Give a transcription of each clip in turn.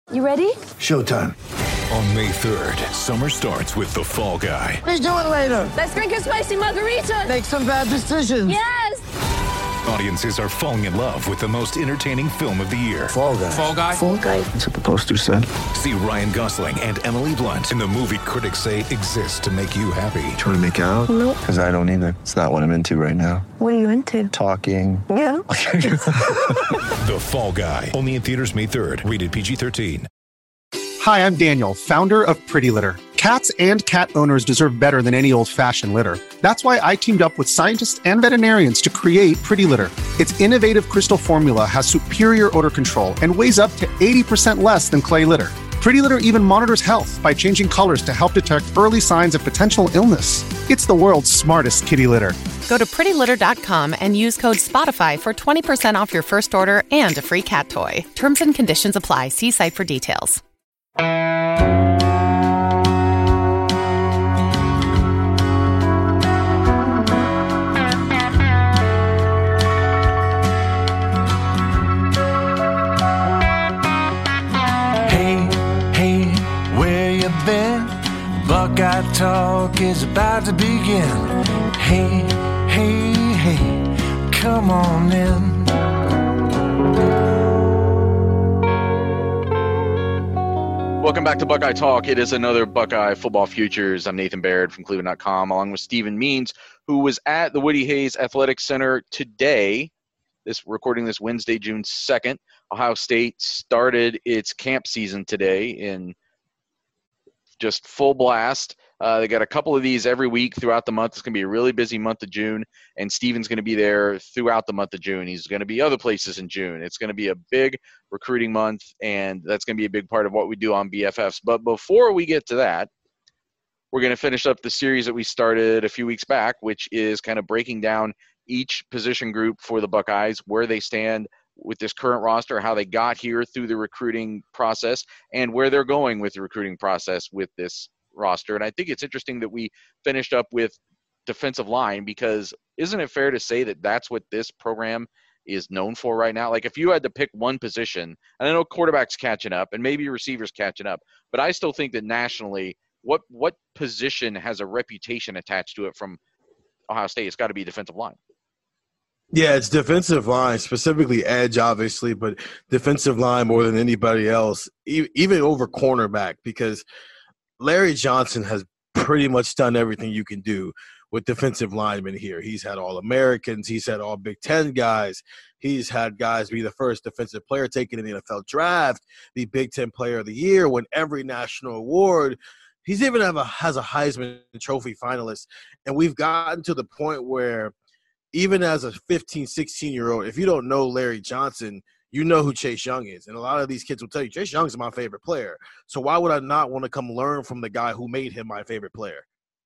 You ready? Showtime. On May 3rd, summer starts with The Fall Guy. Let's do it later. Let's drink a spicy margarita. Make some bad decisions. Yes! Audiences are falling in love with the most entertaining film of the year. Fall Guy. Fall Guy? Fall Guy. That's what the poster said. See Ryan Gosling and Emily Blunt in the movie critics say exists to make you happy. Trying to make it out? Nope. Because I don't either. It's not what I'm into right now. What are you into? Talking. Yeah. The Fall Guy. Only in theaters May 3rd. Rated PG-13. Hi, I'm Daniel, founder of Pretty Litter. Cats and cat owners deserve better than any old-fashioned litter. That's why I teamed up with scientists and veterinarians to create Pretty Litter. Its innovative crystal formula has superior odor control and weighs up to 80% less than clay litter. Pretty Litter even monitors health by changing colors to help detect early signs of potential illness. It's the world's smartest kitty litter. Go to prettylitter.com and use code SPOTIFY for 20% off your first order and a free cat toy. Terms and conditions apply. See site for details. Buckeye Talk is about to begin. Hey, hey, hey, come on in. Welcome back to Buckeye Talk. It is another Buckeye Football Futures. I'm Nathan Baird from Cleveland.com, along with Stephen Means, who was at the Woody Hayes Athletic Center today. Recording this Wednesday, June 2nd. Ohio State started its camp season today in just full blast. They got a couple of these every week throughout the month. It's going to be a really busy month of June, and Steven's going to be there throughout the month of June. He's going to be other places in June. It's going to be a big recruiting month, and that's going to be a big part of what we do on BFFs. But before we get to that, we're going to finish up the series that we started a few weeks back, which is kind of breaking down each position group for the Buckeyes, where they stand with this current roster, how they got here through the recruiting process, and where they're going with the recruiting process with this roster. And I think it's interesting that we finished up with defensive line, because isn't it fair to say that that's what this program is known for right now? Like, if you had to pick one position, and I know quarterback's catching up and maybe receivers catching up, but I still think that nationally, what position has a reputation attached to it from Ohio State? It's got to be defensive line. Yeah, it's defensive line, specifically edge, obviously, but defensive line more than anybody else, even over cornerback, because Larry Johnson has pretty much done everything you can do with defensive linemen here. He's had All-Americans. He's had all Big Ten guys. He's had guys be the first defensive player taken in the NFL draft, the Big Ten Player of the Year, win every national award. He's even has a Heisman Trophy finalist. And we've gotten to the point where even as a 15, 16-year-old, if you don't know Larry Johnson, you know who Chase Young is. And a lot of these kids will tell you, Chase Young's my favorite player. So why would I not want to come learn from the guy who made him my favorite player?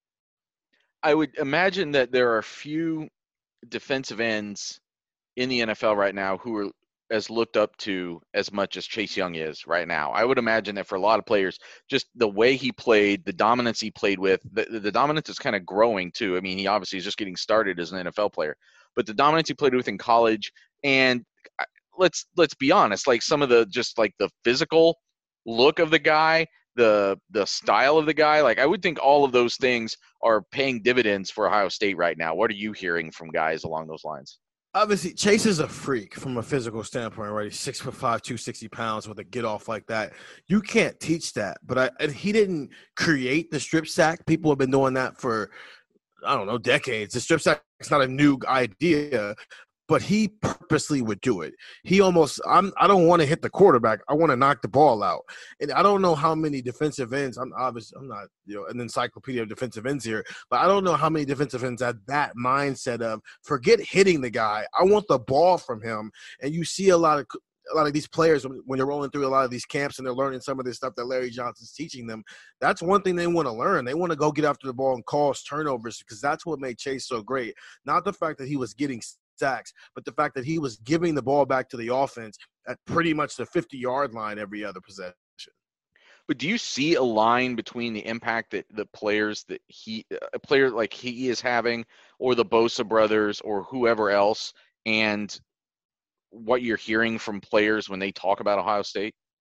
I would imagine that there are few defensive ends in the NFL right now who are as looked up to as much as Chase Young is right now. I would imagine that for a lot of players, just the way he played, the dominance he played with, the dominance is kind of growing too. I mean, he obviously is just getting started as an NFL player, but the dominance he played with in college, and let's be honest, like some of the just like the physical look of the guy, the style of the guy, like I would think all of those things are paying dividends for Ohio State right now. What are you hearing from guys along those lines? Obviously, Chase is a freak from a physical standpoint, right? He's 6'5", 260 pounds with a get off like that. You can't teach that. But he didn't create the strip sack. People have been doing that for, I don't know, decades. The strip sack is not a new idea, but he purposely would do it. He almost I don't want to hit the quarterback. I want to knock the ball out. And I don't know how many defensive ends. I'm not an encyclopedia of defensive ends here, but I don't know how many defensive ends had that mindset of forget hitting the guy. I want the ball from him. And you see a lot of these players when they're rolling through a lot of these camps and they're learning some of this stuff that Larry Johnson's teaching them. That's one thing they want to learn. They want to go get after the ball and cause turnovers, because that's what made Chase so great. Not the fact that he was getting sacks, but the fact that he was giving the ball back to the offense at pretty much the 50-yard line every other possession. But do you see a line between the impact that the players that a player like he is having, or the Bosa brothers or whoever else, and what you're hearing from players when they talk about Ohio State?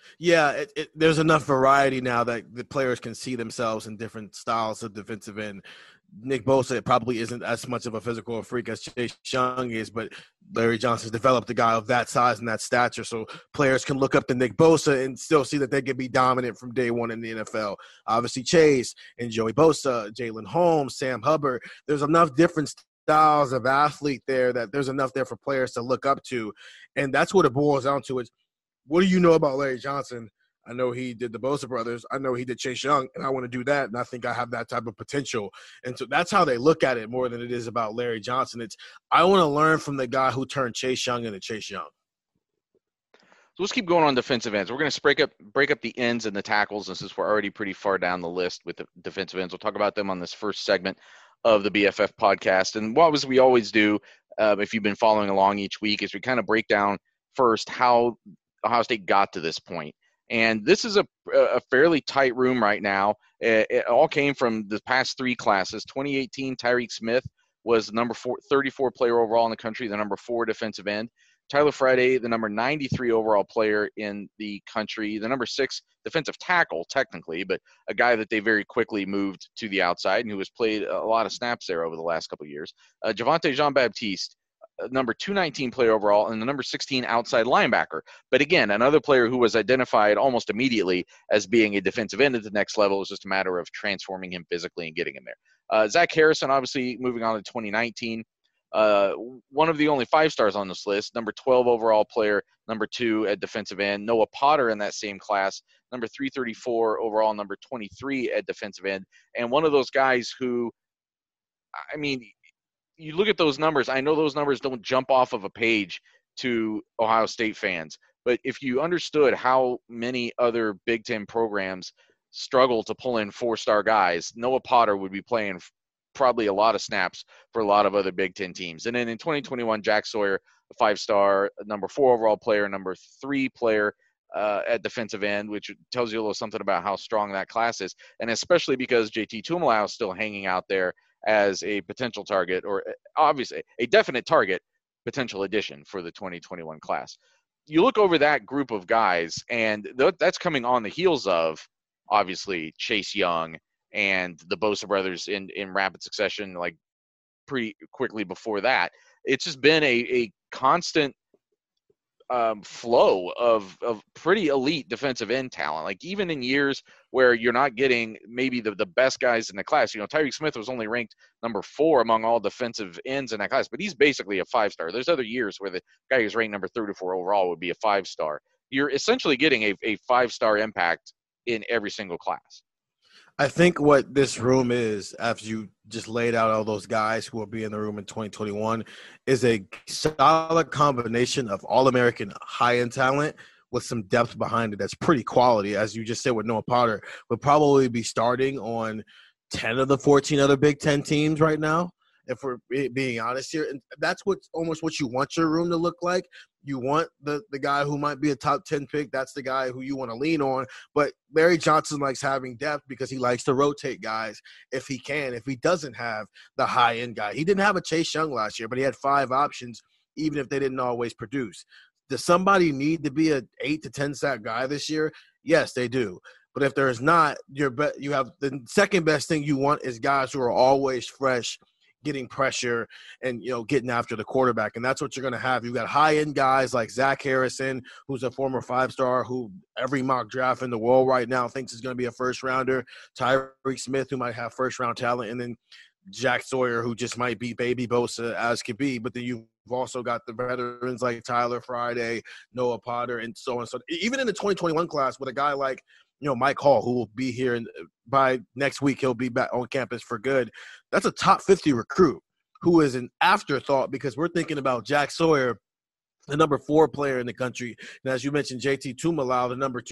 Yeah, there's enough variety now that the players can see themselves in different styles of defensive end. Nick Bosa probably isn't as much of a physical freak as Chase Young is, but Larry Johnson's developed a guy of that size and that stature, so players can look up to Nick Bosa and still see that they can be dominant from day one in the NFL. Obviously, Chase and Joey Bosa, Jalen Holmes, Sam Hubbard, there's enough different styles of athlete there that there's enough there for players to look up to, and that's what it boils down to is, what do you know about Larry Johnson? I know he did the Bosa brothers. I know he did Chase Young, and I want to do that, and I think I have that type of potential. And so that's how they look at it more than it is about Larry Johnson. It's I want to learn from the guy who turned Chase Young into Chase Young. So let's keep going on defensive ends. We're going to break up the ends and the tackles, and since we're already pretty far down the list with the defensive ends, we'll talk about them on this first segment of the BFF podcast. And what we always do, if you've been following along each week, is we kind of break down first how Ohio State got to this point. And this is a fairly tight room right now. It all came from the past three classes. 2018, Tyreek Smith was number 34 player overall in the country, the number 4 defensive end. Tyler Friday, the number 93 overall player in the country, the number 6 defensive tackle, technically, but a guy that they very quickly moved to the outside and who has played a lot of snaps there over the last couple of years. Javonte Jean-Baptiste, number 219 player overall, and the number 16 outside linebacker. But again, another player who was identified almost immediately as being a defensive end at the next level. It was just a matter of transforming him physically and getting him there. Zach Harrison, obviously moving on to 2019. One of the only 5 stars on this list, number 12 overall player, number 2 at defensive end. Noah Potter in that same class, number 334 overall, number 23 at defensive end. And one of those guys who, I mean, you look at those numbers, I know those numbers don't jump off of a page to Ohio State fans, but if you understood how many other Big Ten programs struggle to pull in 4-star guys, Noah Potter would be playing probably a lot of snaps for a lot of other Big Ten teams. And then in 2021, Jack Sawyer, a 5-star, number 4 overall player, number 3 player at defensive end, which tells you a little something about how strong that class is, and especially because JT Tuimoloau is still hanging out there as a potential target, or obviously a definite target potential addition for the 2021 class. You look over that group of guys, and that's coming on the heels of, obviously, Chase Young and the Bosa brothers in rapid succession, like pretty quickly before that. It's just been a constant flow of pretty elite defensive end talent. Like even in years where you're not getting maybe the best guys in the class, Tyreek Smith was only ranked number 4 among all defensive ends in that class, but he's basically a 5-star. There's other years where the guy who's ranked number 34 overall would be a 5-star. You're essentially getting a 5-star impact in every single class. I think what this room is, after you just laid out all those guys who will be in the room in 2021, is a solid combination of All-American high-end talent with some depth behind it that's pretty quality. As you just said with Noah Potter, would probably be starting on 10 of the 14 other Big Ten teams right now, if we're being honest here. And that's almost what you want your room to look like. You want the guy who might be a top 10 pick. That's the guy who you want to lean on. But Larry Johnson likes having depth because he likes to rotate guys if he can, if he doesn't have the high-end guy. He didn't have a Chase Young last year, but he had 5 options, even if they didn't always produce. Does somebody need to be an 8 to 10 sack guy this year? Yes, they do. But if there is not, you have the second best thing you want is guys who are always fresh, getting pressure and, getting after the quarterback. And that's what you're going to have. You've got high-end guys like Zach Harrison, who's a former 5-star, who every mock draft in the world right now thinks is going to be a first-rounder. Tyreek Smith, who might have first-round talent. And then Jack Sawyer, who just might be baby Bosa as could be. But then you've also got the veterans like Tyler Friday, Noah Potter, and so on. So even in the 2021 class with a guy like Mike Hall, who will be here, and by next week he'll be back on campus for good. That's a top 50 recruit who is an afterthought because we're thinking about Jack Sawyer, the number 4 player in the country. And as you mentioned, JT Tuimoloau, the number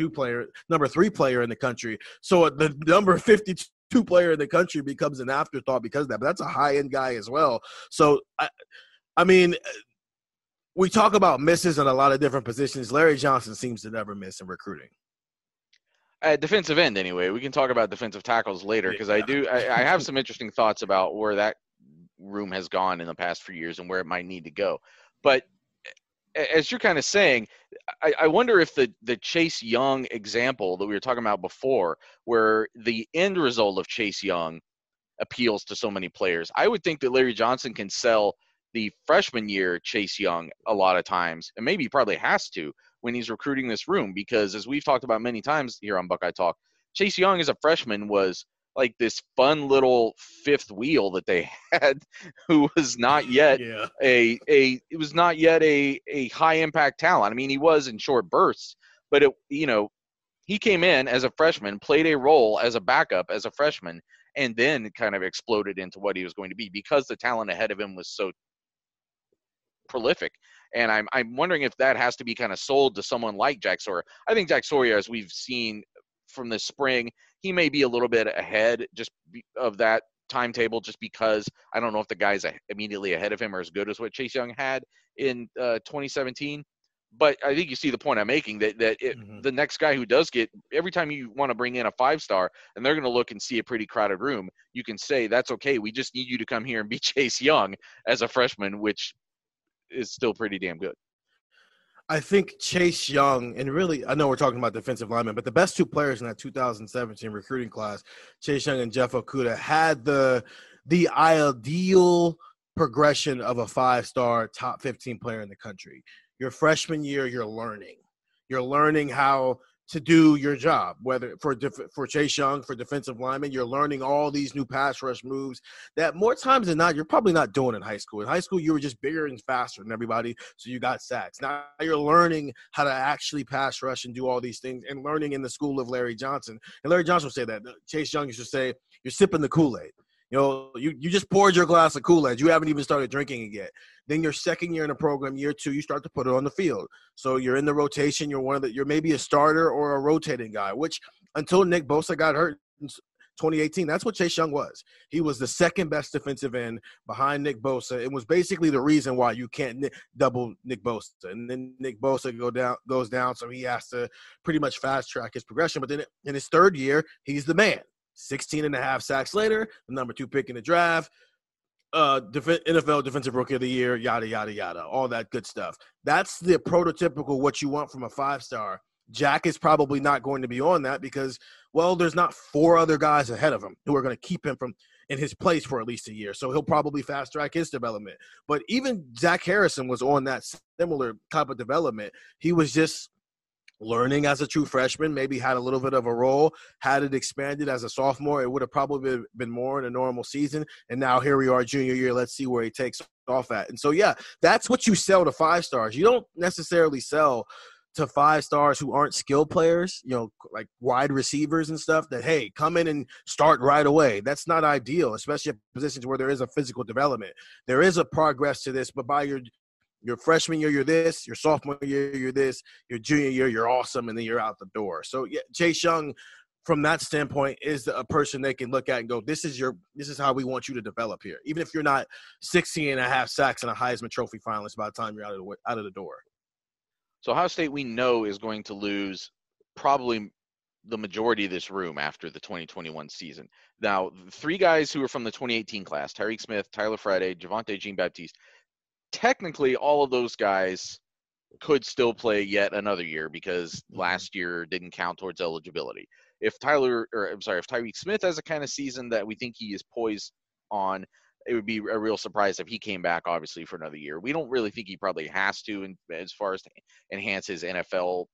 3 player in the country. So the number 52 player in the country becomes an afterthought because of that. But that's a high-end guy as well. So, I mean, we talk about misses in a lot of different positions. Larry Johnson seems to never miss in recruiting. At defensive end, anyway. We can talk about defensive tackles later because I have some interesting thoughts about where that room has gone in the past few years and where it might need to go. But as you're kind of saying, I wonder if the Chase Young example that we were talking about before, where the end result of Chase Young appeals to so many players, I would think that Larry Johnson can sell the freshman year Chase Young a lot of times, and maybe he probably has to when he's recruiting this room, because as we've talked about many times here on Buckeye Talk, Chase Young as a freshman was like this fun little fifth wheel that they had, who was not yet a high impact talent. I mean, he was in short bursts, but he came in as a freshman, played a role as a backup as a freshman, and then kind of exploded into what he was going to be because the talent ahead of him was so prolific. And I'm wondering if that has to be kind of sold to someone like Jack Sawyer. I think Jack Sawyer, as we've seen from this spring, he may be a little bit ahead just of that timetable, just because I don't know if the guys immediately ahead of him are as good as what Chase Young had in 2017. But I think you see the point I'm making, that the next guy who does get, every time you want to bring in a 5-star and they're going to look and see a pretty crowded room, you can say, that's okay. We just need you to come here and be Chase Young as a freshman, which is still pretty damn good. I think Chase Young, and really, I know we're talking about defensive linemen, but the best two players in that 2017 recruiting class, Chase Young and Jeff Okudah, had the ideal progression of a 5-star top 15 player in the country. Your freshman year, you're learning how to do your job, whether for Chase Young, for defensive linemen, you're learning all these new pass rush moves that more times than not, you're probably not doing in high school. In high school, you were just bigger and faster than everybody, so you got sacks. Now you're learning how to actually pass rush and do all these things, and learning in the school of Larry Johnson. And Larry Johnson would say that. Chase Young used to say, you're sipping the Kool-Aid. You just poured your glass of Kool-Aid. You haven't even started drinking it yet. Then your second year in the program, year 2, you start to put it on the field. So you're in the rotation. You're maybe a starter or a rotating guy, which until Nick Bosa got hurt in 2018, that's what Chase Young was. He was the second best defensive end behind Nick Bosa. It was basically the reason why you can't double Nick Bosa. And then Nick Bosa goes down, so he has to pretty much fast track his progression. But then in his third year, he's the man. 16.5 sacks later, the number 2 pick in the draft, NFL Defensive Rookie of the Year, yada, yada, yada, all that good stuff. That's the prototypical what you want from a 5-star. Jack is probably not going to be on that because, well, there's not 4 other guys ahead of him who are going to keep him in his place for at least a year. So he'll probably fast-track his development. But even Zach Harrison was on that similar type of development. He was just learning as a true freshman, maybe had a little bit of a role. Had it expanded as a sophomore, it would have probably been more in a normal season. And now here we are, junior year. Let's see where he takes off at. And so, yeah, that's what you sell to 5-stars. You don't necessarily sell to 5-stars who aren't skill players, like wide receivers and stuff, that, hey, come in and start right away. That's not ideal, especially at positions where there is a physical development. There is a progress to this, but by your freshman year, you're this. Your sophomore year, you're this. Your junior year, you're awesome, and then you're out the door. So, yeah, Chase Young, from that standpoint, is a person they can look at and go, this is how we want you to develop here, even if you're not 16.5 sacks and a Heisman Trophy finalist by the time you're out of the door. So Ohio State, we know, is going to lose probably the majority of this room after the 2021 season. Now, 3 guys who are from the 2018 class, Tyreek Smith, Tyler Friday, Javonte Jean-Baptiste, technically all of those guys could still play yet another year because last year didn't count towards eligibility. If Tyreek Smith has a kind of season that we think he is poised on, it would be a real surprise if he came back, obviously, for another year. We don't really think he probably has to as far as to enhance his NFL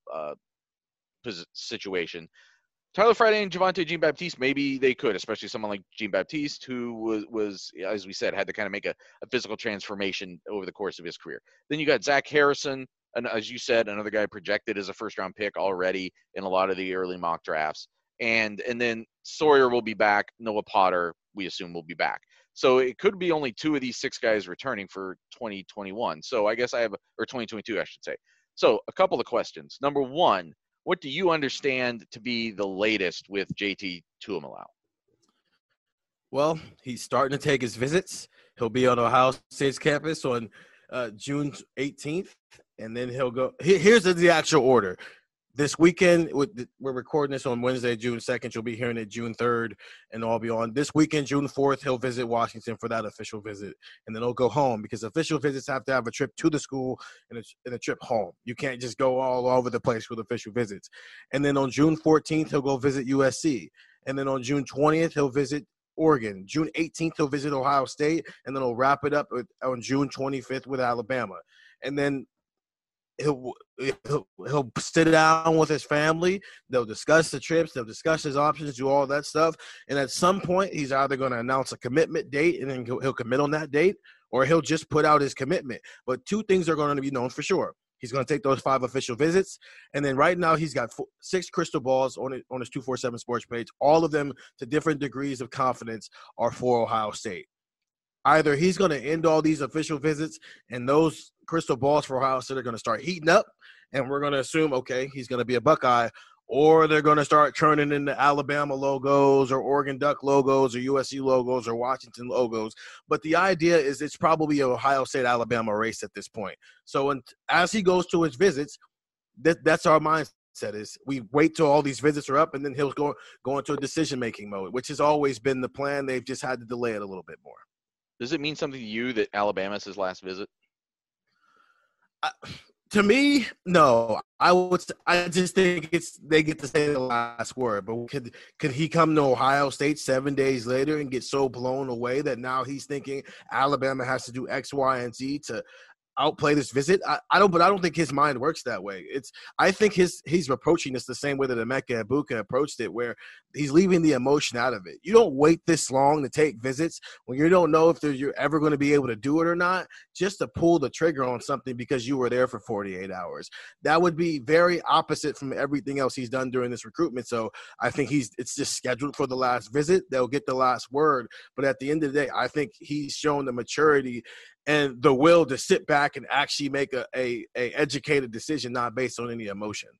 situation. Tyler Friday and Javonte Jean-Baptiste, maybe they could, especially someone like Jean-Baptiste, who was, as we said, had to kind of make a physical transformation over the course of his career. Then you got Zach Harrison, and as you said, another guy projected as a first-round pick already in a lot of the early mock drafts. And then Sawyer will be back. Noah Potter, we assume, will be back. So it could be only 2 of these 6 guys returning for 2021. So I guess or 2022, I should say. So a couple of questions. Number 1, what do you understand to be the latest with JT Tuimoloau? Well, he's starting to take his visits. He'll be on Ohio State's campus on June 18th, and then he'll go. Here's the actual order. This weekend, we're recording this on Wednesday, June 2nd. You'll be hearing it June 3rd and all beyond. This weekend, June 4th, he'll visit Washington for that official visit. And then he'll go home because official visits have to have a trip to the school and a trip home. You can't just go all over the place with official visits. And then on June 14th, he'll go visit USC. And then on June 20th, he'll visit Oregon. June 18th, he'll visit Ohio State. And then he'll wrap it up on June 25th with Alabama. And then he'll sit down with his family. They'll discuss the trips. They'll discuss his options, do all that stuff. And at some point, he's either going to announce a commitment date and then he'll commit on that date, or he'll just put out his commitment. But two things are going to be known for sure. He's going to take those 5 official visits. And then right now he's got 6 crystal balls on his 247 Sports page. All of them to different degrees of confidence are for Ohio State. Either he's going to end all these official visits and those crystal balls for Ohio State are going to start heating up and we're going to assume, okay, he's going to be a Buckeye, or they're going to start turning into Alabama logos or Oregon Duck logos or USC logos or Washington logos. But the idea is it's probably an Ohio State-Alabama race at this point. So as he goes to his visits, that's our mindset is we wait till all these visits are up and then he'll go into a decision-making mode, which has always been the plan. They've just had to delay it a little bit more. Does it mean something to you that Alabama's his last visit? To me, no. I just think they get to say the last word. But could he come to Ohio State 7 days later and get so blown away that now he's thinking Alabama has to do X, Y, and Z to outplay this visit? I don't think his mind works that way. I think he's approaching this the same way that Emeka Egbuka approached it, where he's leaving the emotion out of it. You don't wait this long to take visits when you don't know if you're ever going to be able to do it or not, just to pull the trigger on something because you were there for 48 hours. That would be very opposite from everything else he's done during this recruitment. So I think it's just scheduled for the last visit. They'll get the last word. But at the end of the day, I think he's shown the maturity and the will to sit back and actually make a educated decision, not based on any emotion.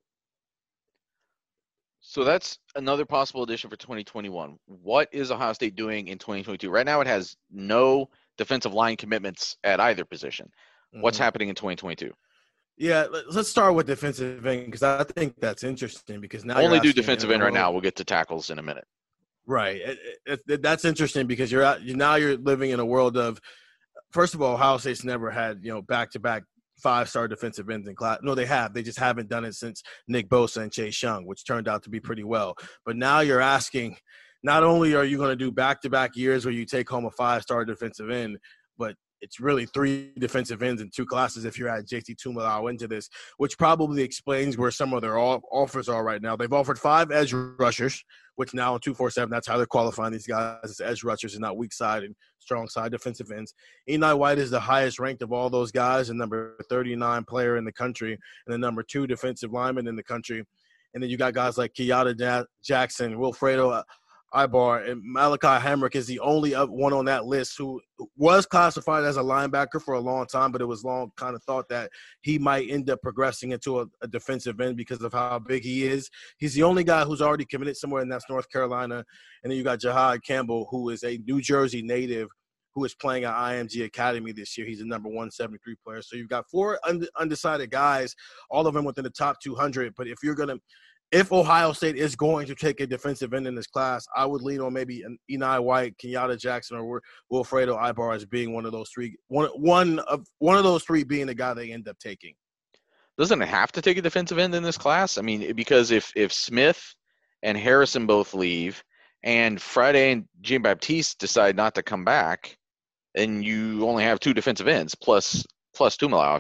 So that's another possible addition for 2021. What is Ohio State doing in 2022? Right now it has no defensive line commitments at either position. What's happening in 2022? Yeah, let's start with defensive end because I think that's interesting because now only do defensive end right now. We'll get to tackles in a minute. Right. That's interesting because you're living in a world of, first of all, Ohio State's never had, back-to-back 5-star defensive ends in class. No, they have. They just haven't done it since Nick Bosa and Chase Young, which turned out to be pretty well. But now you're asking, not only are you going to do back-to-back years where you take home a 5-star defensive end, but it's really 3 defensive ends in 2 classes if you add JT Tuimoloau into this, which probably explains where some of their offers are right now. They've offered 5 edge rushers, which now in 247, that's how they're qualifying these guys as edge rushers and not weak side and strong side defensive ends. Eni White is the highest ranked of all those guys and number 39 player in the country and the number 2 defensive lineman in the country. And then you got guys like Kenyatta Jackson, Wilfredo Ibar, and Malachi Hamrick is the only one on that list who was classified as a linebacker for a long time, but it was long kind of thought that he might end up progressing into a defensive end because of how big he is. He's the only guy who's already committed somewhere, and that's North Carolina. And then you got Jahad Campbell, who is a New Jersey native who is playing at IMG Academy this year. He's a number 173 player. So you've got 4 undecided guys, all of them within the top 200. But if Ohio State is going to take a defensive end in this class, I would lean on maybe an Eni White, Kenyatta Jackson, or Wilfredo Ibar as being one of those 3. One of those 3 being the guy they end up taking. Doesn't it have to take a defensive end in this class? I mean, because if Smith and Harrison both leave, and Friday and Jean-Baptiste decide not to come back, and you only have 2 defensive ends plus Tuimoloau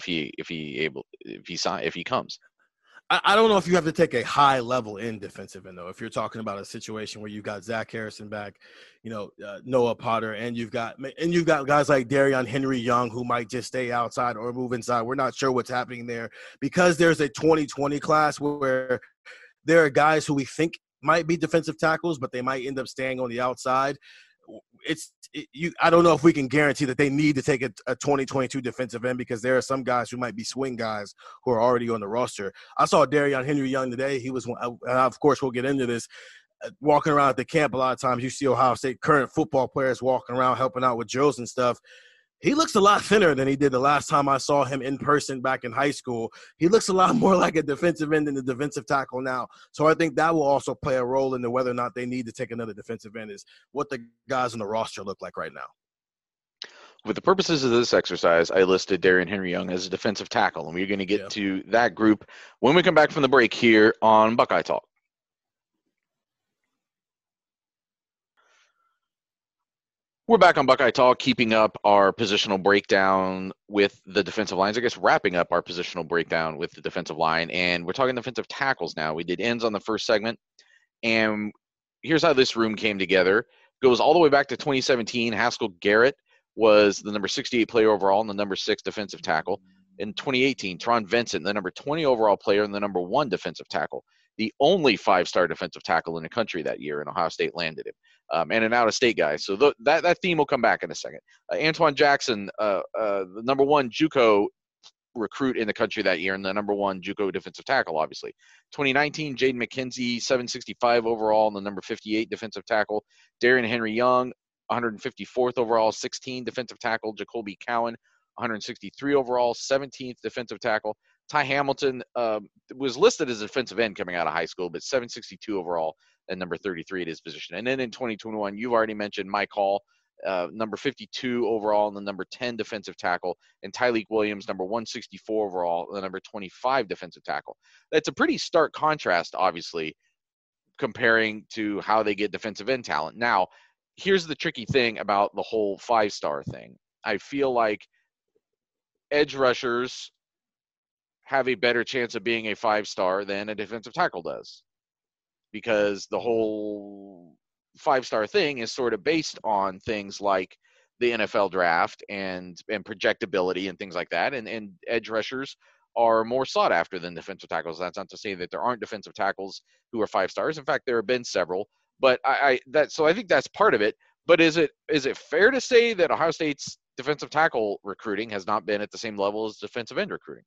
if he comes. I don't know if you have to take a high level in defensive end, though. If you're talking about a situation where you've got Zach Harrison back, Noah Potter, and you've got guys like Darian Henry-Young who might just stay outside or move inside. We're not sure what's happening there because there's a 2020 class where there are guys who we think might be defensive tackles, but they might end up staying on the outside. I don't know if we can guarantee that they need to take a 2022 defensive end because there are some guys who might be swing guys who are already on the roster. I saw Darian Henry-Young today. He was, of course, we'll get into this. Walking around at the camp, a lot of times you see Ohio State current football players walking around helping out with drills and stuff. he looks a lot thinner than he did the last time I saw him in person back in high school. He looks a lot more like a defensive end than a defensive tackle now. So I think that will also play a role into whether or not they need to take another defensive end, is what the guys on the roster look like right now. For the purposes of this exercise, I listed Darian Henry-Young as a defensive tackle, and we're going to get to that group when we come back from the break here on Buckeye Talk. We're back on Buckeye Talk, keeping up our positional breakdown with the defensive lines. I guess wrapping up our positional breakdown with the defensive line, and we're talking defensive tackles now. We did ends on the first segment, and here's how this room came together. Goes all the way back to 2017. Haskell Garrett was the number 68 player overall and the number 6 defensive tackle. In 2018, Teron Vincent, the number 20 overall player and the number 1 defensive tackle. The only 5-star defensive tackle in the country that year, and Ohio State landed him. And an out-of-state guy. So that theme will come back in a second. Antoine Jackson, the number 1 JUCO recruit in the country that year, and the number 1 JUCO defensive tackle, obviously. 2019, Jaden McKenzie, 765 overall, and the number 58 defensive tackle. Darian Henry-Young, 154th overall, 16 defensive tackle. Jacoby Cowan, 163 overall, 17th defensive tackle. Ty Hamilton was listed as a defensive end coming out of high school, but 762 overall and number 33 at his position. And then in 2021, you've already mentioned Mike Hall, number 52 overall and the number 10 defensive tackle, and Tyleek Williams, number 164 overall, and the number 25 defensive tackle. That's a pretty stark contrast, obviously, comparing to how they get defensive end talent. Now, here's the tricky thing about the whole 5-star thing. I feel like edge rushers have a better chance of being a 5-star than a defensive tackle does, because the whole 5-star thing is sort of based on things like the NFL draft and projectability and things like that. And edge rushers are more sought after than defensive tackles. That's not to say that there aren't defensive tackles who are 5-stars. In fact, there have been several, but so I think that's part of it. But is it fair to say that Ohio State's defensive tackle recruiting has not been at the same level as defensive end recruiting?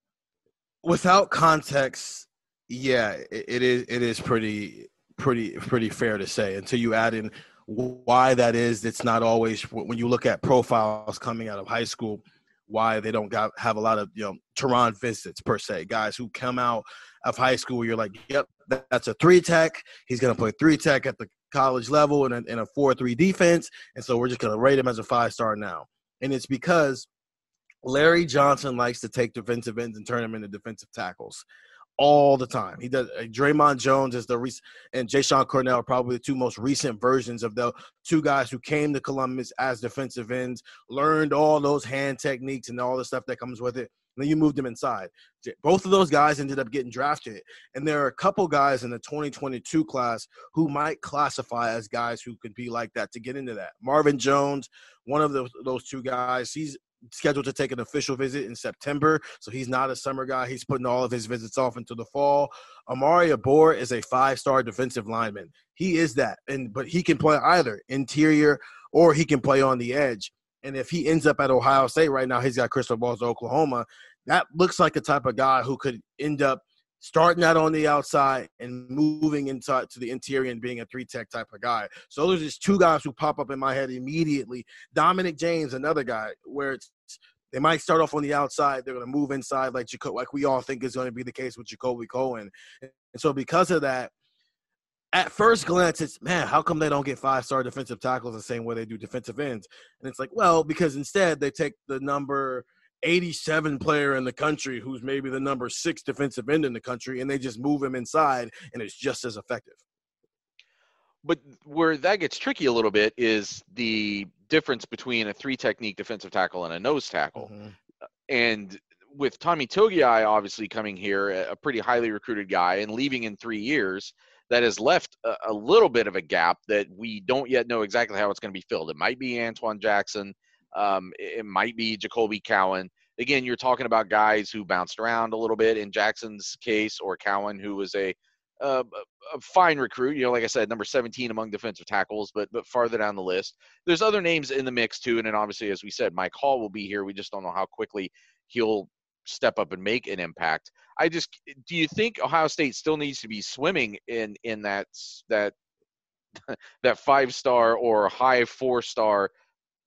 Without context, yeah, it is pretty fair to say, until you add in why that is. It's not always, when you look at profiles coming out of high school, why they don't have a lot of, Teron visits per se, guys who come out of high school, you're like, yep, that's a 3-tech. He's going to play 3-tech at the college level in a 4-3 defense, and so we're just going to rate him as a 5-star now. And it's because Larry Johnson likes to take defensive ends and turn them into defensive tackles all the time. He does. Draymond Jones is and Jayshon Cornell are probably the 2 most recent versions of the 2 guys who came to Columbus as defensive ends, learned all those hand techniques and all the stuff that comes with it. And then you moved them inside. Both of those guys ended up getting drafted. And there are a couple guys in the 2022 class who might classify as guys who could be like that to get into that. Marvin Jones, one of those 2 guys, he's scheduled to take an official visit in September, so he's not a summer guy. He's putting all of his visits off into the fall. Amari Abor is a 5-star defensive lineman. He is that, but he can play either interior or he can play on the edge. And if he ends up at Ohio State right now, he's got crystal balls to Oklahoma. That looks like the type of guy who could end up starting out on the outside and moving inside to the interior and being a 3-tech type of guy. So there's just 2 guys who pop up in my head immediately. Dominic James, another guy, where they might start off on the outside. They're going to move inside like we all think is going to be the case with Jacoby Cohen. And so because of that, at first glance, it's, man, how come they don't get 5-star defensive tackles the same way they do defensive ends? And it's like, well, because instead they take the number 87 player in the country who's maybe the number 6 defensive end in the country, and they just move him inside, and it's just as effective. But where that gets tricky a little bit is the difference between a 3-technique defensive tackle and a nose tackle. Mm-hmm. And with Tommy Togiai obviously coming here, a pretty highly recruited guy, and leaving in 3 years, that has left a little bit of a gap that we don't yet know exactly how it's going to be filled. It might be Antoine Jackson. It might be Jacoby Cowan. Again, you're talking about guys who bounced around a little bit in Jackson's case, or Cowan, who was a fine recruit. Like I said, number 17 among defensive tackles, but farther down the list. There's other names in the mix too, and then obviously, as we said, Mike Hall will be here. We just don't know how quickly he'll step up and make an impact. Do you think Ohio State still needs to be swimming in that 5-star or high 4-star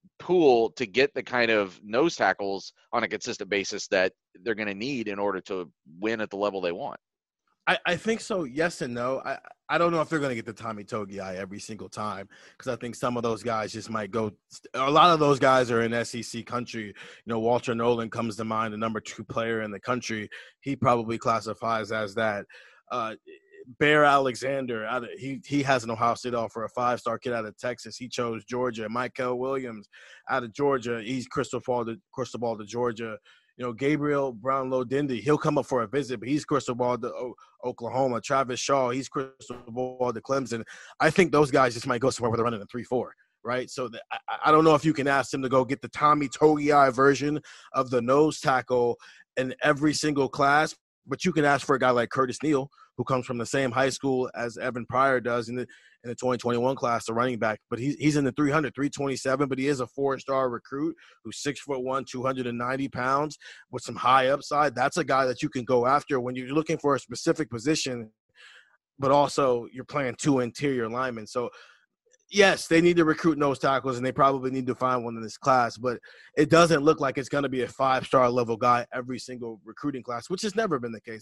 pool to get the kind of nose tackles on a consistent basis that they're going to need in order to win at the level they want. I think so, yes and no. I don't know if they're going to get the Tommy Togiai every single time, because I think some of those guys just might go – a lot of those guys are in SEC country. You know, Walter Nolan comes to mind, the number 2 player in the country. He probably classifies as that. Bear Alexander, he has an Ohio State offer, a 5-star kid out of Texas. He chose Georgia. Michael Williams out of Georgia. He's crystal ball to Georgia. You know, Gabriel Brownlow-Dindy, he'll come up for a visit, but he's crystal ball to Oklahoma. Travis Shaw, he's crystal ball to Clemson. I think those guys just might go somewhere where they're running a 3-4, right? So I don't know if you can ask them to go get the Tommy Togiai version of the nose tackle in every single class, but you can ask for a guy like Curtis Neal, who comes from the same high school as Evan Pryor does in the 2021 class, the running back. But he's in the 327, but he is a 4-star recruit who's 6'1", 290 pounds with some high upside. That's a guy that you can go after when you're looking for a specific position, but also you're playing 2 interior linemen. So, yes, they need to recruit nose tackles, and they probably need to find one in this class, but it doesn't look like it's going to be a 5-star level guy every single recruiting class, which has never been the case.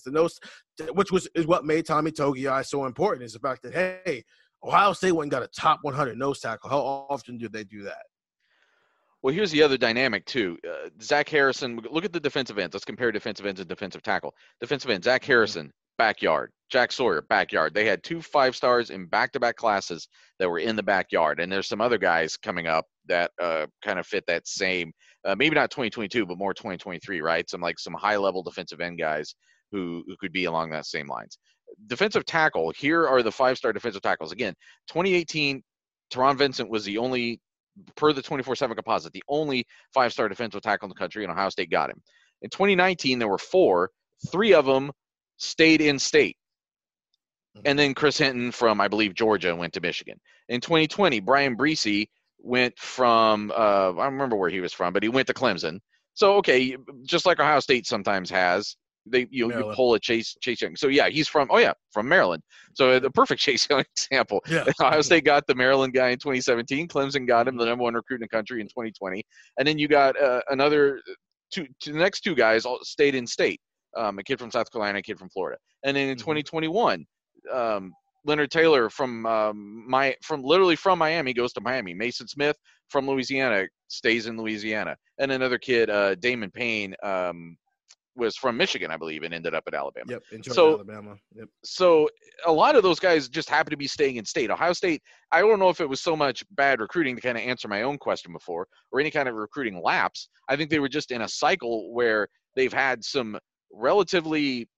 Is what made Tommy Togiai so important, is the fact that, hey, Ohio State went and got a top 100 nose tackle. How often do they do that? Well, here's the other dynamic, too. Zach Harrison, look at the defensive ends. Let's compare defensive ends and defensive tackle. Defensive end, Zach Harrison, backyard. Jack Sawyer, backyard. They had 2 5-stars in back-to-back classes that were in the backyard. And there's some other guys coming up that kind of fit that same, maybe not 2022, but more 2023, right? Some high-level defensive end guys who could be along that same lines. Defensive tackle, here are the 5-star defensive tackles. Again, 2018, Teron Vincent was the only, per the 24/7 composite, the only 5-star defensive tackle in the country, and Ohio State got him. In 2019, there were 4. 3 of them stayed in state. And then Chris Hinton from, I believe, Georgia went to Michigan. In 2020, Brian Breesy went from, I don't remember where he was from, but he went to Clemson. So, okay, just like Ohio State sometimes has, you pull a Chase Young. So, yeah, he's from Maryland. So, the perfect Chase Young example. Yeah. Ohio State got the Maryland guy in 2017. Clemson got him, the number 1 recruit in the country, in 2020. And then you got the next 2 guys all stayed in state. A kid from South Carolina, a kid from Florida. And then in 2021, Leonard Taylor from Miami goes to Miami. Mason Smith from Louisiana stays in Louisiana. And another kid, Damon Payne, was from Michigan, I believe, and ended up at Alabama. Yep, Alabama. Yep. So a lot of those guys just happen to be staying in state. Ohio State, I don't know if it was so much bad recruiting, to kind of answer my own question before, or any kind of recruiting lapse. I think they were just in a cycle where they've had some relatively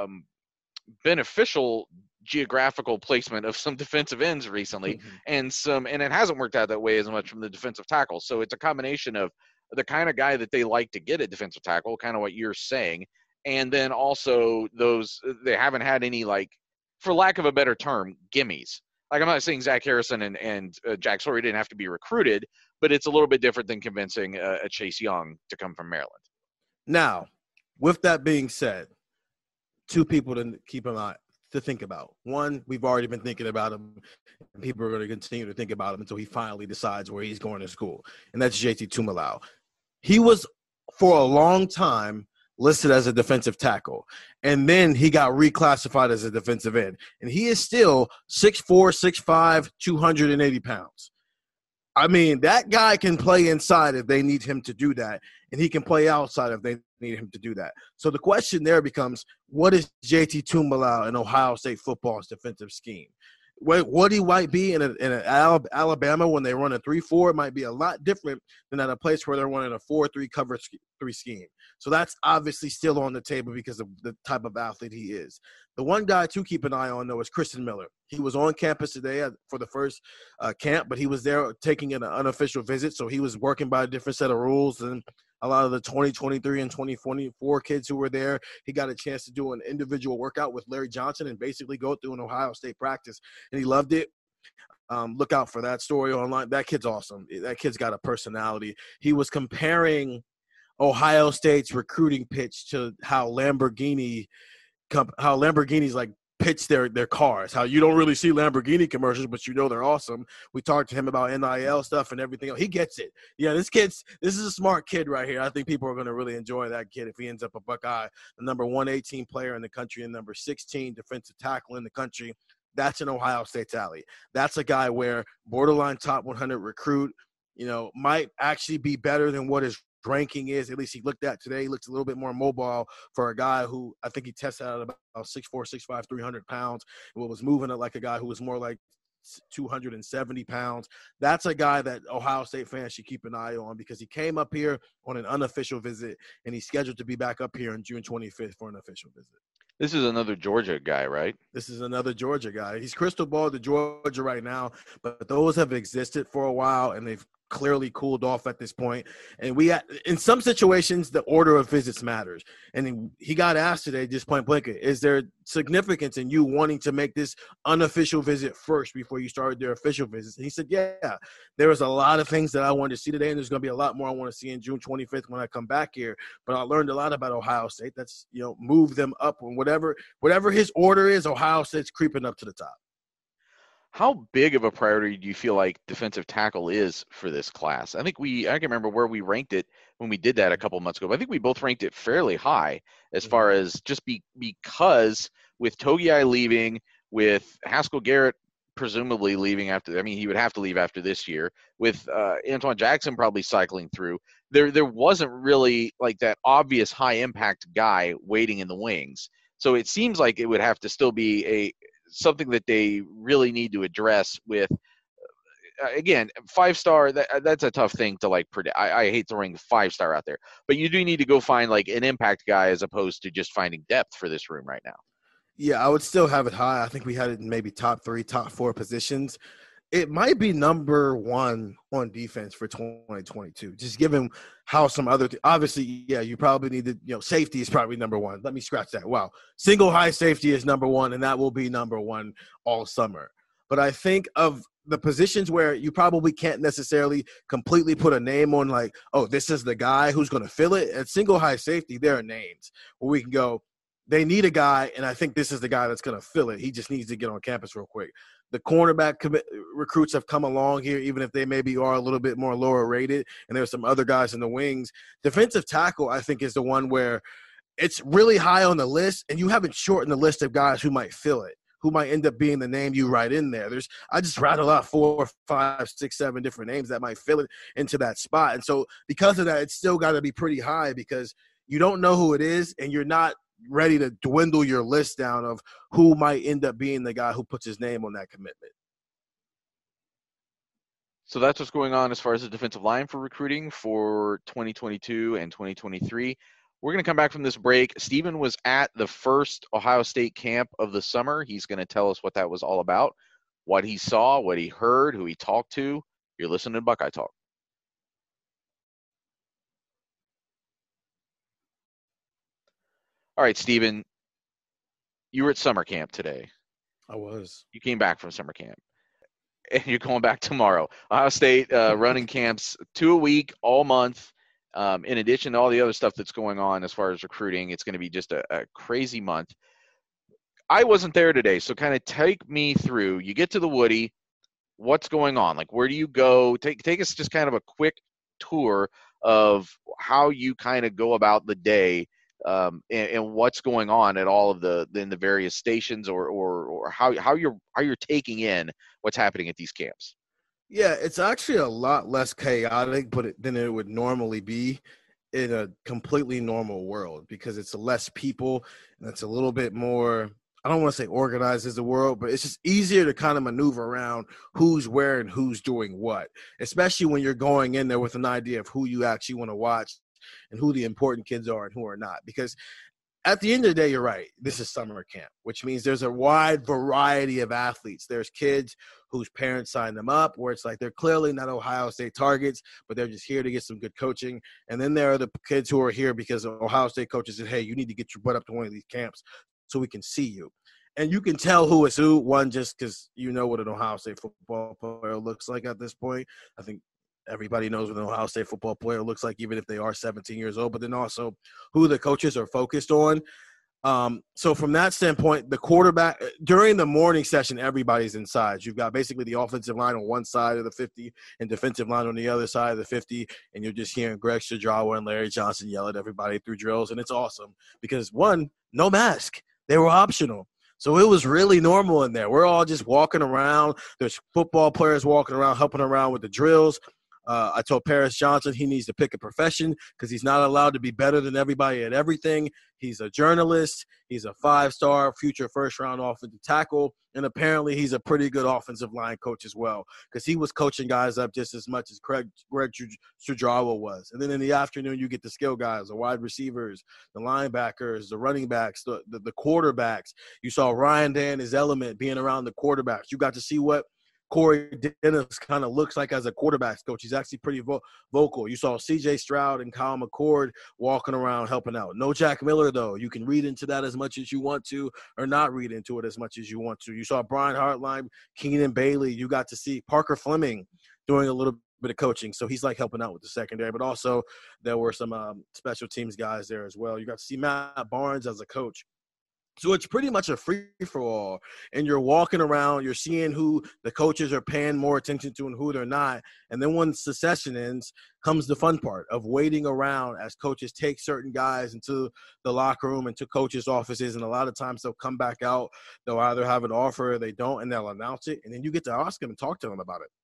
beneficial geographical placement of some defensive ends recently, and it hasn't worked out that way as much from the defensive tackle. So it's a combination of the kind of guy that they like to get at defensive tackle, kind of what you're saying, and then also they haven't had any, like, for lack of a better term, gimmies. Like, I'm not saying Zach Harrison and Jack Sawyer didn't have to be recruited, but it's a little bit different than convincing a Chase Young to come from Maryland. Now, with that being said, 2 people to keep an eye to think about. One, we've already been thinking about him, and people are going to continue to think about him until he finally decides where he's going to school, and that's JT Tuimoloau. He was, for a long time, listed as a defensive tackle, and then he got reclassified as a defensive end, and he is still 6'4", 6'5", 280 pounds. I mean, that guy can play inside if they need him to do that, and he can play outside if they need him to do that. So the question there becomes, what is JT Tuimoloau in Ohio State football's defensive scheme? What he might be in Alabama when they run a 3-4 might be a lot different than at a place where they're running a 4-3 cover 3 scheme. So that's obviously still on the table because of the type of athlete he is. The one guy to keep an eye on, though, is Christian Miller. He was on campus today for the first camp, but he was there taking an unofficial visit, so he was working by a different set of rules than a lot of the 2023 and 2024 kids who were there. He got a chance to do an individual workout with Larry Johnson and basically go through an Ohio State practice, and he loved it. Look out for that story online. That kid's awesome. That kid's got a personality. He was comparing Ohio State's recruiting pitch to how Lamborghini's like pitch their cars, how you don't really see Lamborghini commercials, but you know they're awesome. We talked to him about NIL stuff and everything else. He gets it. Yeah, this is a smart kid right here. I think people are going to really enjoy that kid if he ends up a Buckeye, the number 118 player in the country and number 16 defensive tackle in the country. That's an Ohio State tally. That's a guy where borderline top 100 recruit, might actually be better than what his ranking is. At least he looked at today. He looks a little bit more mobile for a guy who I think he tested out at about 6'4", 6'5", 300 pounds, and was moving it like a guy who was more like 270 pounds. That's a guy that Ohio State fans should keep an eye on because he came up here on an unofficial visit, and he's scheduled to be back up here on June 25th for an official visit. This is another Georgia guy, right? This is another Georgia guy. He's crystal ball to Georgia right now, but those have existed for a while, and they've clearly cooled off at this point. And in some situations, the order of visits matters. And he got asked today, just point blank, is there significance in you wanting to make this unofficial visit first before you started their official visits? And he said, yeah, there was a lot of things that I wanted to see today, and there's going to be a lot more I want to see in June 25th when I come back here. But I learned a lot about Ohio State. That's, move them up, and whatever his order is, Ohio State's creeping up to the top. How big of a priority do you feel like defensive tackle is for this class? I can remember where we ranked it when we did that a couple months ago, but I think we both ranked it fairly high as far as just because with Togiai leaving, with Haskell Garrett presumably leaving he would have to leave after this year, with Antoine Jackson probably cycling through, there wasn't really like that obvious high impact guy waiting in the wings. So it seems like it would have to still be something that they really need to address with, again, 5-star, that's a tough thing to predict. I hate throwing 5-star out there, but you do need to go find an impact guy as opposed to just finding depth for this room right now. Yeah, I would still have it high. I think we had it in maybe top 3, top 4 positions. It might be number 1 on defense for 2022, just given how some other obviously, yeah, you probably need to, safety is probably number 1. Let me scratch that. Wow. Single high safety is number 1, and that will be number 1 all summer. But I think of the positions where you probably can't necessarily completely put a name on this is the guy who's going to fill it. At single high safety, there are names where we can go, they need a guy, and I think this is the guy that's going to fill it. He just needs to get on campus real quick. The cornerback recruits have come along here, even if they maybe are a little bit more lower rated, and there's some other guys in the wings. Defensive tackle, I think, is the one where it's really high on the list, and you haven't shortened the list of guys who might fill it, who might end up being the name you write in there. I just rattled out 4, 5, 6, 7 different names that might fill it into that spot. And so because of that, it's still got to be pretty high because you don't know who it is, and you're not ready to dwindle your list down of who might end up being the guy who puts his name on that commitment. So that's what's going on as far as the defensive line for recruiting for 2022 and 2023. We're going to come back from this break. Steven was at the first Ohio State camp of the summer. He's going to tell us what that was all about, what he saw, what he heard, who he talked to. You're listening to Buckeye Talk. All right, Steven, you were at summer camp today. I was. You came back from summer camp, and you're going back tomorrow. Ohio State running camps 2 a week, all month. In addition to all the other stuff that's going on as far as recruiting, it's going to be just a crazy month. I wasn't there today, so kind of take me through. You get to the Woody. What's going on? Where do you go? Take us just kind of a quick tour of how you kind of go about the day. And what's going on at all of the various stations or how you're taking in what's happening at these camps. Yeah, it's actually a lot less chaotic than it would normally be in a completely normal world because it's less people and it's a little bit more, I don't want to say organized as the world, but it's just easier to kind of maneuver around who's where and who's doing what, especially when you're going in there with an idea of who you actually want to watch and who the important kids are and who are not. Because at the end of the day, you're right. This is summer camp, which means there's a wide variety of athletes. There's kids whose parents sign them up where it's they're clearly not Ohio State targets, but they're just here to get some good coaching. And then there are the kids who are here because Ohio State coaches said, hey, you need to get your butt up to one of these camps so we can see you. And you can tell who is who, one, just because you know what an Ohio State football player looks like at this point. I think everybody knows what an Ohio State football player looks like, even if they are 17 years old, but then also who the coaches are focused on. So from that standpoint, the quarterback during the morning session, everybody's inside. You've got basically the offensive line on one side of the 50 and defensive line on the other side of the 50. And you're just hearing Greg Shadrawa and Larry Johnson yell at everybody through drills. And it's awesome because, one, no mask. They were optional. So it was really normal in there. We're all just walking around. There's football players walking around, helping around with the drills. I told Paris Johnson he needs to pick a profession because he's not allowed to be better than everybody at everything. He's a journalist. He's a 5-star future first-round offensive tackle. And apparently he's a pretty good offensive line coach as well because he was coaching guys up just as much as Greg Shadrawa was. And then in the afternoon, you get the skill guys, the wide receivers, the linebackers, the running backs, the quarterbacks. You saw Ryan Day in his element being around the quarterbacks. You got to see what Corey Dennis kind of looks like as a quarterbacks coach. He's actually pretty vocal. You saw C.J. Stroud and Kyle McCord walking around helping out. No Jack Miller, though. You can read into that as much as you want to or not read into it as much as you want to. You saw Brian Hartline, Keenan Bailey. You got to see Parker Fleming doing a little bit of coaching. So he's like helping out with the secondary. But also there were some special teams guys there as well. You got to see Matt Barnes as a coach. So it's pretty much a free-for-all, and you're walking around, you're seeing who the coaches are paying more attention to and who they're not. And then once the session ends, comes the fun part of waiting around as coaches take certain guys into the locker room and to coaches' offices. And a lot of times they'll come back out. They'll either have an offer or they don't, and they'll announce it. And then you get to ask them and talk to them about it.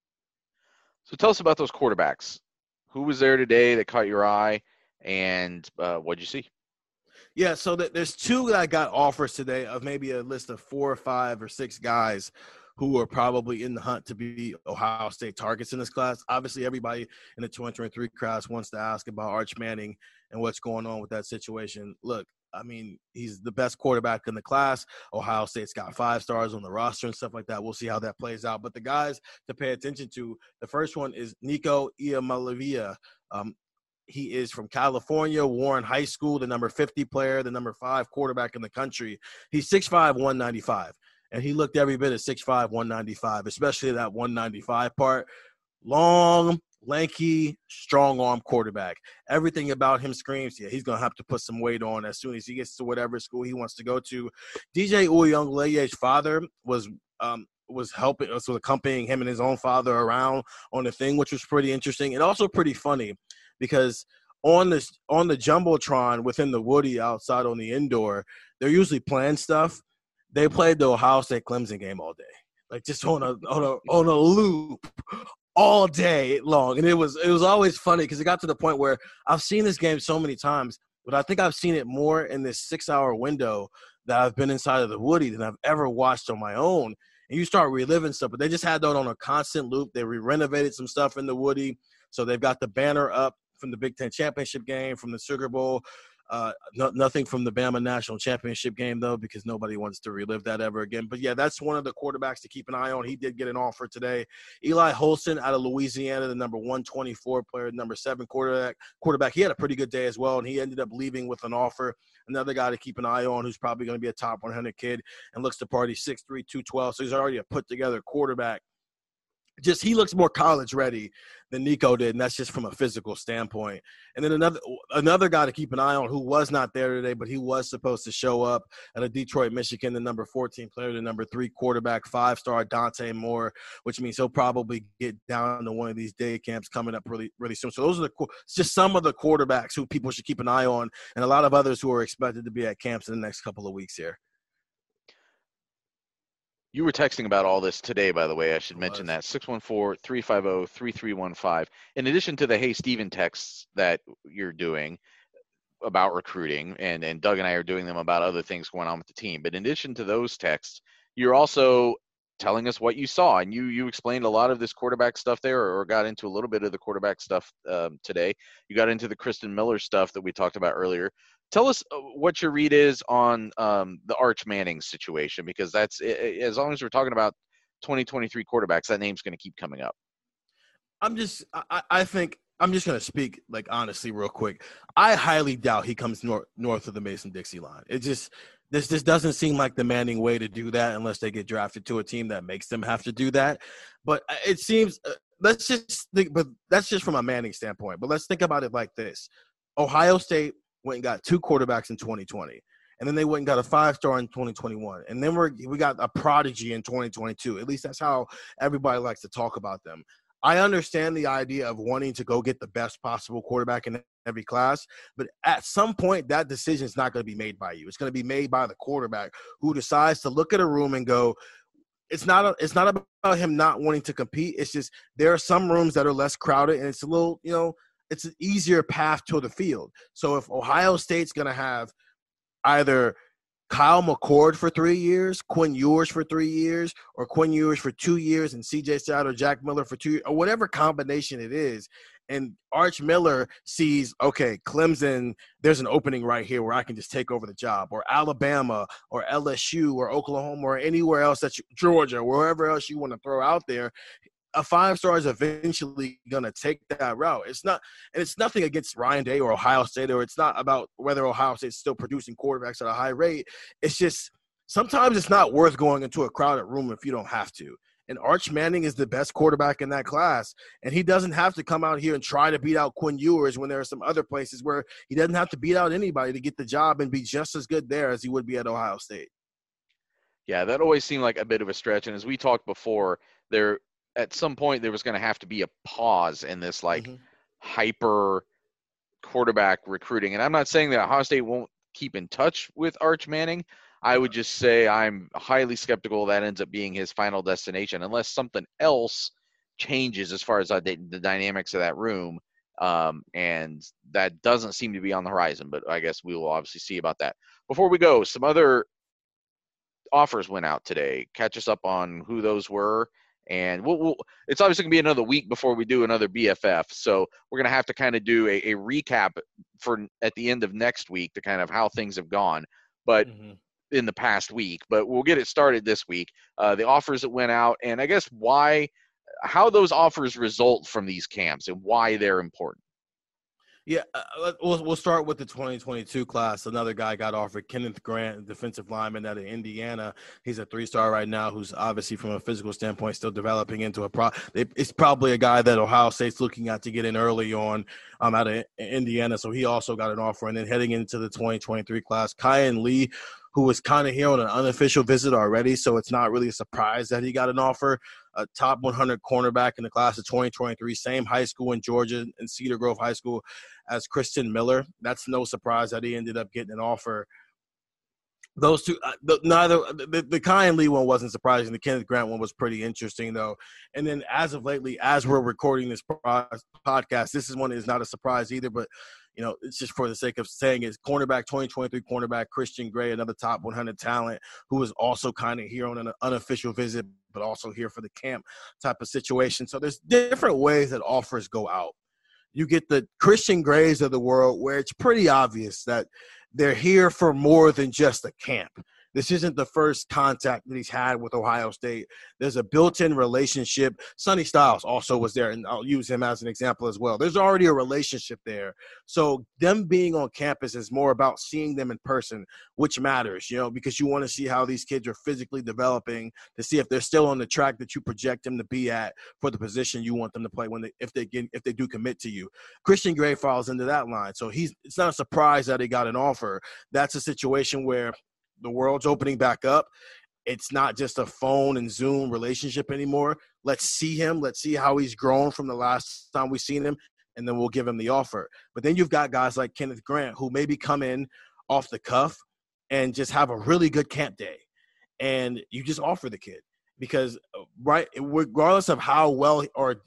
So tell us about those quarterbacks. Who was there today that caught your eye, and what'd you see? Yeah, so there's two that got offers today of maybe a list of 4 or 5 or 6 guys who are probably in the hunt to be Ohio State targets in this class. Obviously, everybody in the 2023 class wants to ask about Arch Manning and what's going on with that situation. Look, I mean, he's the best quarterback in the class. Ohio State's got 5 stars on the roster and stuff like that. We'll see how that plays out. But the guys to pay attention to, the first one is Nico Iamaleava. He is from California, Warren High School, the number 50 player, the number 5 quarterback in the country. He's 6'5", 195, and he looked every bit of 6'5", 195, especially that 195 part. Long, lanky, strong-arm quarterback. Everything about him screams, yeah, he's going to have to put some weight on as soon as he gets to whatever school he wants to go to. DJ Uiagalelei's father was accompanying him and his own father around on the thing, which was pretty interesting and also pretty funny. Because on the Jumbotron within the Woody outside on the indoor, they're usually playing stuff. They played the Ohio State Clemson game all day, like just on a loop all day long. And it was always funny because it got to the point where I've seen this game so many times, but I think I've seen it more in this 6-hour window that I've been inside of the Woody than I've ever watched on my own. And you start reliving stuff, but they just had that on a constant loop. They renovated some stuff in the Woody, so they've got the banner up from the Big Ten Championship game, from the Sugar Bowl. Nothing from the Bama National Championship game, though, because nobody wants to relive that ever again. But, yeah, that's one of the quarterbacks to keep an eye on. He did get an offer today. Eli Holston out of Louisiana, the number 124 player, number 7 quarterback. He had a pretty good day as well, and he ended up leaving with an offer. Another guy to keep an eye on who's probably going to be a top 100 kid and looks to party 6'3", 212. So he's already a put-together quarterback. Just he looks more college ready than Nico did, and that's just from a physical standpoint. And then another guy to keep an eye on who was not there today, but he was supposed to show up at a Detroit, Michigan, the number 14 player, the number 3 quarterback, 5-star Dante Moore, which means he'll probably get down to one of these day camps coming up really, really soon. So those are just some of the quarterbacks who people should keep an eye on, and a lot of others who are expected to be at camps in the next couple of weeks here. You were texting about all this today, by the way. I should mention that. 614-350-3315. In addition to the Hey Steven texts that you're doing about recruiting, and Doug and I are doing them about other things going on with the team. But in addition to those texts, you're also telling us what you saw. And you explained a lot of this quarterback stuff there, or got into a little bit of the quarterback stuff today. You got into the Kristen Miller stuff that we talked about earlier. Tell us what your read is on the Arch Manning situation, because that's, as long as we're talking about 2023 quarterbacks, that name's going to keep coming up. I think I'm just going to speak like honestly real quick. I highly doubt he comes north of the Mason-Dixie line. This doesn't seem like the Manning way to do that unless they get drafted to a team that makes them have to do that. But it seems let's just think, but that's just from a Manning standpoint. But let's think about it like this. Ohio State went and got 2 quarterbacks in 2020. And then they went and got a 5-star in 2021. And then we got a prodigy in 2022. At least that's how everybody likes to talk about them. I understand the idea of wanting to go get the best possible quarterback in every class, but at some point that decision is not going to be made by you. It's going to be made by the quarterback who decides to look at a room and go, it's not about him not wanting to compete. It's just there are some rooms that are less crowded, and it's a little, it's an easier path to the field. So if Ohio State's going to have either Kyle McCord for 3 years, Quinn Ewers for 3 years, or Quinn Ewers for 2 years, and C.J. Stroud or Jack Miller for 2 years, or whatever combination it is, and Arch Miller sees, okay, Clemson, there's an opening right here where I can just take over the job, or Alabama or LSU or Oklahoma or anywhere else Georgia, wherever else you want to throw out there, a 5-star is eventually going to take that route. It's nothing against Ryan Day or Ohio State, or it's not about whether Ohio State's still producing quarterbacks at a high rate. It's just sometimes it's not worth going into a crowded room if you don't have to. And Arch Manning is the best quarterback in that class, and he doesn't have to come out here and try to beat out Quinn Ewers when there are some other places where he doesn't have to beat out anybody to get the job and be just as good there as he would be at Ohio State. Yeah, that always seemed like a bit of a stretch. And as we talked before, at some point there was going to have to be a pause in this hyper quarterback recruiting. And I'm not saying that Ohio State won't keep in touch with Arch Manning. I would just say I'm highly skeptical that ends up being his final destination unless something else changes as far as the dynamics of that room. And that doesn't seem to be on the horizon, but I guess we will obviously see about that. Before we go, some other offers went out today. Catch us up on who those were. And it's obviously going to be another week before we do another BFF. So we're going to have to kind of do a recap at the end of next week to kind of how things have gone. But in the past week, but we'll get it started this week. The offers that went out, and I guess how those offers result from these camps and why they're important. Yeah, we'll start with the 2022 class. Another guy got offered, Kenneth Grant, defensive lineman out of Indiana. He's a 3-star right now who's obviously from a physical standpoint still developing into it's probably a guy that Ohio State's looking at to get in early on out of Indiana. So he also got an offer. And then heading into the 2023 class, Kyan Lee, who was kind of here on an unofficial visit already, so it's not really a surprise that he got an offer. A top 100 cornerback in the class of 2023, same high school in Georgia, in Cedar Grove High School, as Christian Miller. That's no surprise that he ended up getting an offer. Those two, the Kyan Lee one wasn't surprising. The Kenneth Grant one was pretty interesting, though. And then as of lately, as we're recording this podcast, this one is not a surprise either, but it's just for the sake of saying it's cornerback, 2023 cornerback Christian Gray, another top 100 talent who is also kind of here on an unofficial visit, but also here for the camp type of situation. So there's different ways that offers go out. You get the Christian Grays of the world where it's pretty obvious that they're here for more than just a camp. This isn't the first contact that he's had with Ohio State. There's a built-in relationship. Sonny Styles also was there, and I'll use him as an example as well. There's already a relationship there. So them being on campus is more about seeing them in person, which matters, because you want to see how these kids are physically developing to see if they're still on the track that you project them to be at for the position you want them to play if they do commit to you. Christian Gray falls into that line. So it's not a surprise that he got an offer. That's a situation where the world's opening back up. It's not just a phone and Zoom relationship anymore. Let's see him. Let's see how he's grown from the last time we've seen him, and then we'll give him the offer. But then you've got guys like Kenneth Grant who maybe come in off the cuff and just have a really good camp day, and you just offer the kid because regardless of how well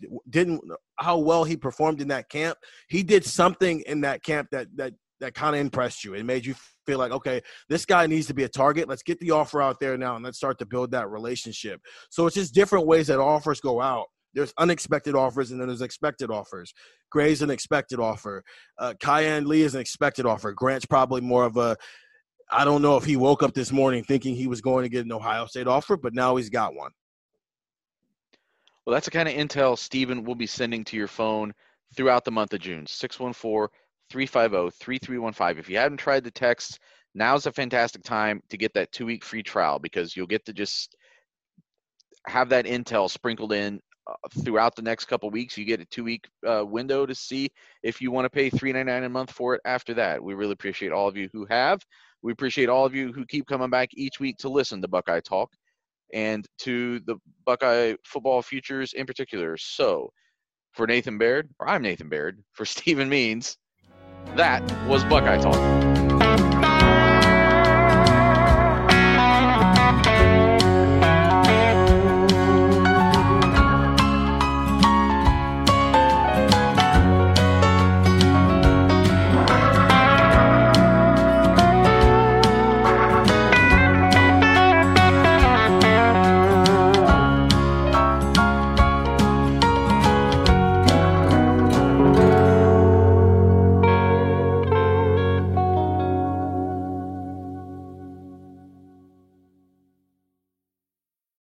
he performed in that camp, he did something in that camp that kind of impressed you. It made you feel like, okay, this guy needs to be a target. Let's get the offer out there now, and let's start to build that relationship. So it's just different ways that offers go out. There's unexpected offers, and then there's expected offers. Gray's an expected offer. Kyan Lee is an expected offer. Grant's probably more of I don't know if he woke up this morning thinking he was going to get an Ohio State offer, but now he's got one. Well, that's the kind of intel, Stephen, will be sending to your phone throughout the month of June. 614-350-3315. If you haven't tried the text, now's a fantastic time to get that 2-week free trial because you'll get to just have that intel sprinkled in throughout the next couple weeks. You get a 2-week window to see if you want to pay $3.99 a month for it after that. We really appreciate all of you who have. We appreciate all of you who keep coming back each week to listen to Buckeye Talk and to the Buckeye football futures in particular. So for Nathan Baird, or I'm Nathan Baird, for Stephen Means, that was Buckeye Talk.